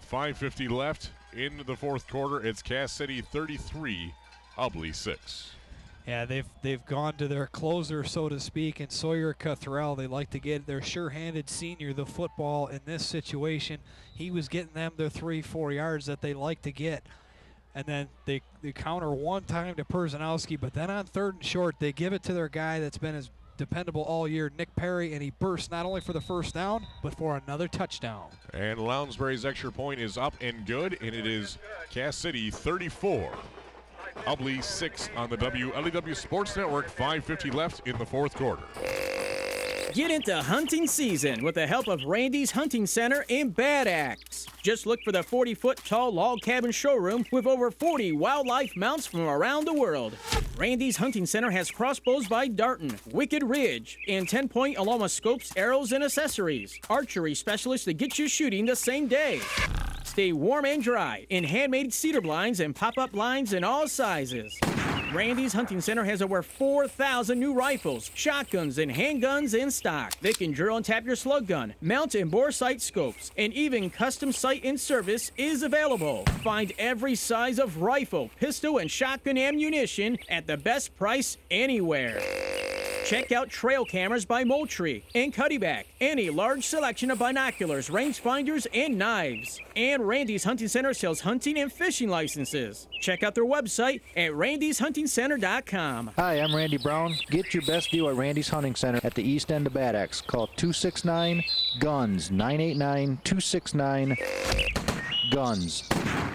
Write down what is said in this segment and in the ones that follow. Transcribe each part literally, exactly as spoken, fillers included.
With five fifty left in the fourth quarter, it's Cass City thirty-three, Ubly six. Yeah, they've they've gone to their closer, so to speak, and Sawyer Cothrell. They like to get their sure-handed senior the football in this situation. He was getting them their three, four yards that they like to get. And then they, they counter one time to Perzanowski, but then on third and short, they give it to their guy that's been as dependable all year, Nick Perry, and he bursts not only for the first down, but for another touchdown. And Lounsbury's extra point is up and good, and it is Cass City thirty-four, Ubly six on the W L E W Sports Network. five fifty left in the fourth quarter. Get into hunting season with the help of Randy's Hunting Center in Bad Axe. Just look for the forty-foot tall log cabin showroom with over forty wildlife mounts from around the world. Randy's Hunting Center has crossbows by Darton, Wicked Ridge, and ten-point Aloma scopes, arrows, and accessories. Archery specialists to get you shooting the same day. Stay warm and dry in handmade cedar blinds and pop-up blinds in all sizes. Randy's Hunting Center has over four thousand new rifles, shotguns, and handguns in stock. They can drill and tap your slug gun, mount and bore sight scopes, and even custom sight in service is available. Find every size of rifle, pistol, and shotgun ammunition at the best price anywhere. Check out trail cameras by Moultrie and Cuddyback, and a large selection of binoculars, rangefinders, and knives. And Randy's Hunting Center sells hunting and fishing licenses. Check out their website at randys hunting center dot com. Hi, I'm Randy Brown. Get your best deal at Randy's Hunting Center at the east end of Bad Axe. Call two six nine, GUNS, nine eight nine, two six nine, GUNS.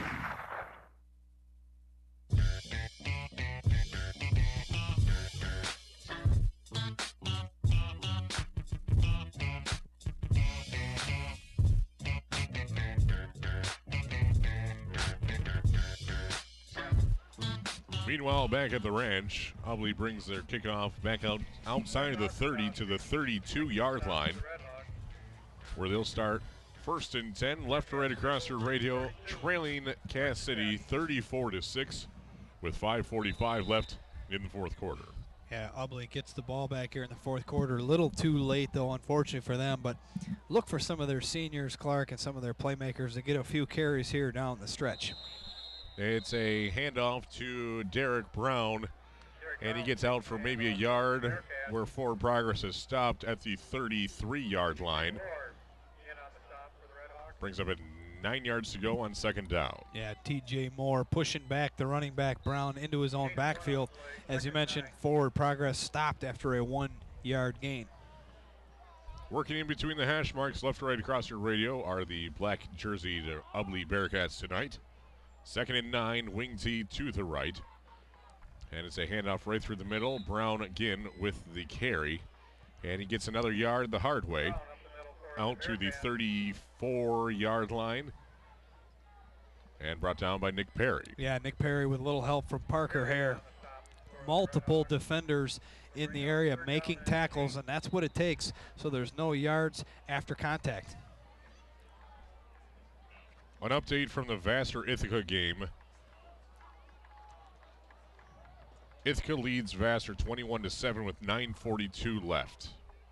Meanwhile, back at the ranch, Ubly brings their kickoff back out outside of the thirty to the thirty-two-yard line, where they'll start first and ten, left to right across your radio, trailing Cass City thirty-four to six, with five forty-five left in the fourth quarter. Yeah, Ubly gets the ball back here in the fourth quarter. A little too late, though, unfortunately for them. But look for some of their seniors, Clark, and some of their playmakers to get a few carries here down the stretch. It's a handoff to Derek Brown, and he gets out for maybe a yard, where forward progress is stopped at the thirty-three-yard line. Brings up at nine yards to go on second down. Yeah, T J Moore pushing back the running back Brown into his own backfield. As you mentioned, forward progress stopped after a one-yard gain. Working in between the hash marks left to right across your radio are the black jersey Ubly Bearcats tonight. Second and nine, wing tee to the right. And it's a handoff right through the middle. Brown again with the carry. And he gets another yard the hard way. Out to the thirty-four-yard line. And brought down by Nick Perry. Yeah, Nick Perry with a little help from Parker Hare. Multiple defenders in the area making tackles, and that's what it takes. So there's no yards after contact. An update from the Vassar Ithaca game. Ithaca leads Vassar twenty-one to seven with nine forty-two left.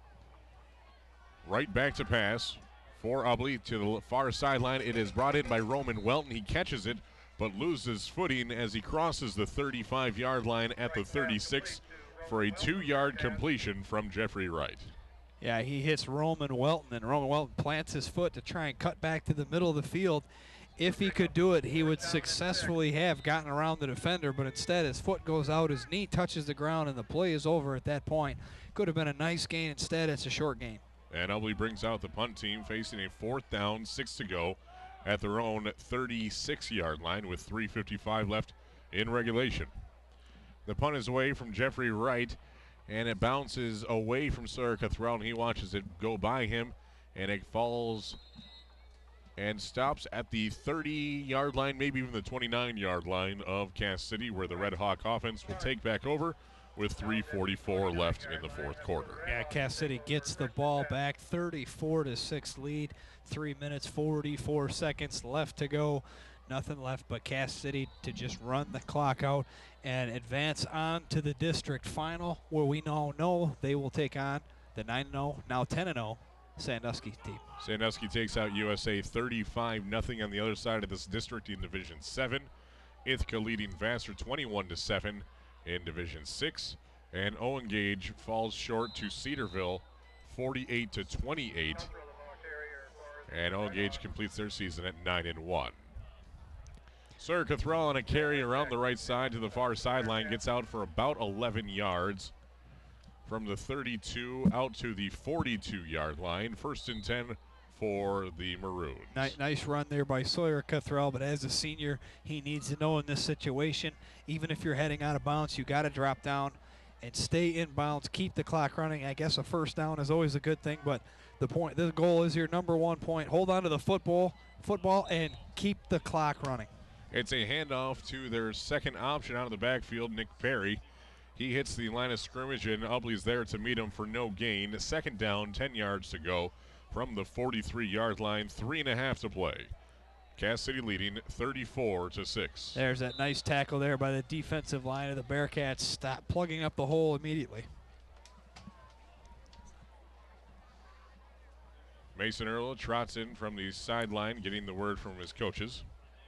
Right back to pass for Ubly to the far sideline. It is brought in by Roman Welton. He catches it, but loses footing as he crosses the thirty-five-yard line at the thirty-six for a two-yard completion from Jeffrey Wright. Yeah, he hits Roman Welton, and Roman Welton plants his foot to try and cut back to the middle of the field. If he could do it, he would successfully have gotten around the defender, but instead his foot goes out, his knee touches the ground, and the play is over at that point. Could have been a nice gain. Instead, it's a short gain. And Ubly brings out the punt team facing a fourth down, six to go at their own thirty-six-yard line with three fifty-five left in regulation. The punt is away from Jeffrey Wright, and it bounces away from Sawyer Cothrell, and he watches it go by him, and it falls and stops at the thirty-yard line, maybe even the twenty-nine-yard line of Cass City, where the Red Hawk offense will take back over with three forty-four left in the fourth quarter. Yeah, Cass City gets the ball back, thirty-four to six lead, three minutes, forty-four seconds left to go. Nothing left but Cass City to just run the clock out and advance on to the district final, where we now know they will take on the nine and oh, now ten and oh, Sandusky team. Sandusky takes out U S A thirty-five nothing on the other side of this district in Division seven. Ithaca leading Vassar twenty-one to seven in Division six. And Owen Gage falls short to Cedarville forty-eight to twenty-eight. And Owen Gage completes their season at nine and one. Sawyer Cothrell on a carry around the right side to the far sideline, gets out for about eleven yards. From the thirty-two out to the forty-two yard line. First and ten for the Maroons. Nice, nice run there by Sawyer Cothrell, but as a senior, he needs to know in this situation, even if you're heading out of bounds, you got to drop down and stay in bounds, keep the clock running. I guess a first down is always a good thing, but the point, the goal is your number one point. Hold on to the football, football, and keep the clock running. It's a handoff to their second option out of the backfield, Nick Perry. He hits the line of scrimmage, and Ubley's there to meet him for no gain. Second down, ten yards to go from the forty-three yard line, three and a half to play. Cass City leading thirty-four to six. There's that nice tackle there by the defensive line of the Bearcats. Stop plugging up the hole immediately. Mason Earl trots in from the sideline, getting the word from his coaches.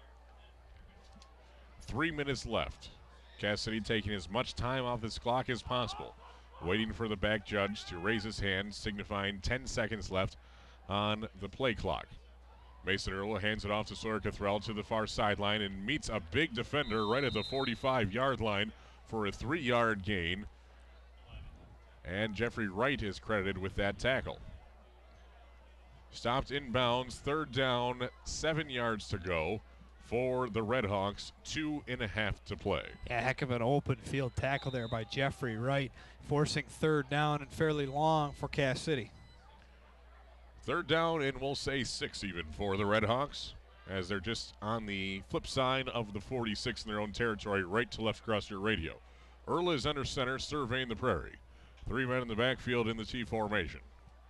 Three minutes left. Cass City taking as much time off this clock as possible, waiting for the back judge to raise his hand, signifying ten seconds left on the play clock. Mason Earl hands it off to Sawyer Cothrell to the far sideline and meets a big defender right at the forty-five yard line for a three yard gain. And Jeffrey Wright is credited with that tackle. Stopped inbounds, third down, seven yards to go for the Redhawks, two and a half to play. Yeah, heck of an open field tackle there by Jeffrey Wright, forcing third down and fairly long for Cass City. Third down, and we'll say six even for the Redhawks, as they're just on the flip side of the forty-six in their own territory, right to left across your radio. Earl is under center, surveying the prairie. Three men in the backfield in the T formation.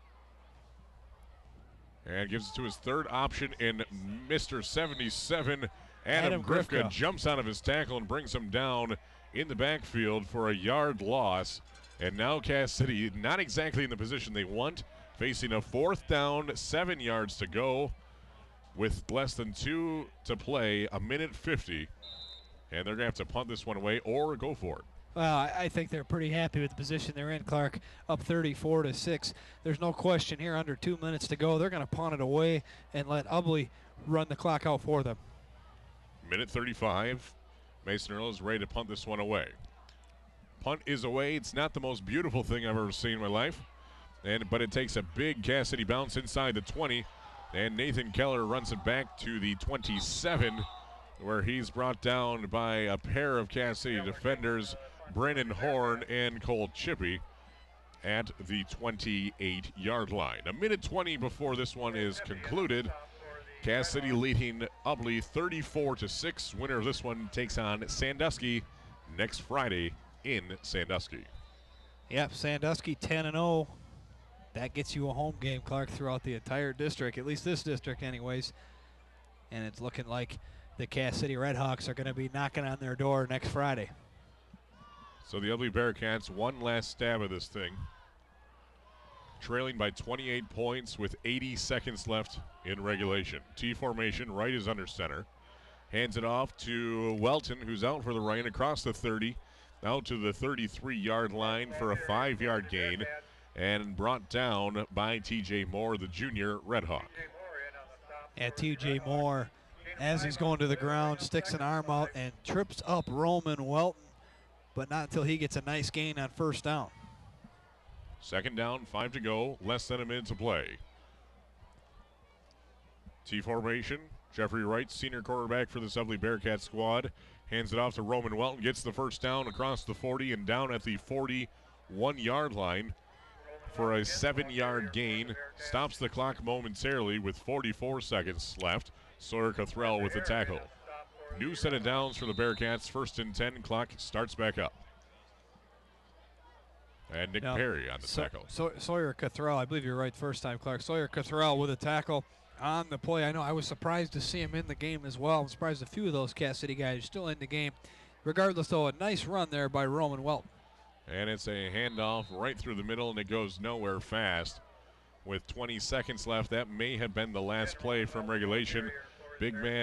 And gives it to his third option in Mister seventy-seven. Adam, Adam Grifka, Grifka jumps out of his tackle and brings him down in the backfield for a yard loss. And now Cass City not exactly in the position they want, facing a fourth down, seven yards to go with less than two to play, a minute fifty. And they're going to have to punt this one away or go for it. Well, I, I think they're pretty happy with the position they're in, Clark. Up thirty-four to six. There's no question here, under two minutes to go. They're going to punt it away and let Ubley run the clock out for them. Minute thirty-five. Mason Earl is ready to punt this one away. Punt is away. It's not the most beautiful thing I've ever seen in my life, and but it takes a big Cass City bounce inside the twenty, and Nathan Keller runs it back to the twenty-seven, where he's brought down by a pair of Cass City defenders, Brennan Horn and Cole Chippy, at the twenty-eight yard line. A minute twenty before this one is concluded. Cass City leading Ubley thirty-four to six. Winner of this one takes on Sandusky next Friday in Sandusky. Yep, Sandusky ten and oh. That gets you a home game, Clark, throughout the entire district, at least this district anyways. And it's looking like the Cass City Redhawks are going to be knocking on their door next Friday. So the Ubley Bearcats, one last stab at this thing. Trailing by twenty-eight points with eighty seconds left in regulation. T formation, Wright is under center. Hands it off to Welton, who's out for the rain across the thirty, out to the thirty-three yard line for a five yard gain, and brought down by T J Moore, the junior Redhawk. And T J Moore, as he's going to the ground, sticks an arm out and trips up Roman Welton, but not until he gets a nice gain on first down. Second down, five to go, less than a minute to play. T formation, Jeffrey Wright, senior quarterback for the Ubley Bearcat squad, hands it off to Roman Welton, gets the first down across the forty and down at the forty-one yard line for a seven yard gain. Stops the clock momentarily with forty-four seconds left. Sawyer Cothrell with the tackle. New set of downs for the Bearcats. First and ten, clock starts back up. And Nick now, Perry on the so, tackle. So, Sawyer Cothrell, I believe you're right first time, Clark. Sawyer Cothrell with a tackle on the play. I know I was surprised to see him in the game as well. I'm surprised a few of those Cass City guys are still in the game. Regardless, though, a nice run there by Roman Welton. And it's a handoff right through the middle, and it goes nowhere fast. with twenty seconds left. That may have been the last play from regulation. Big man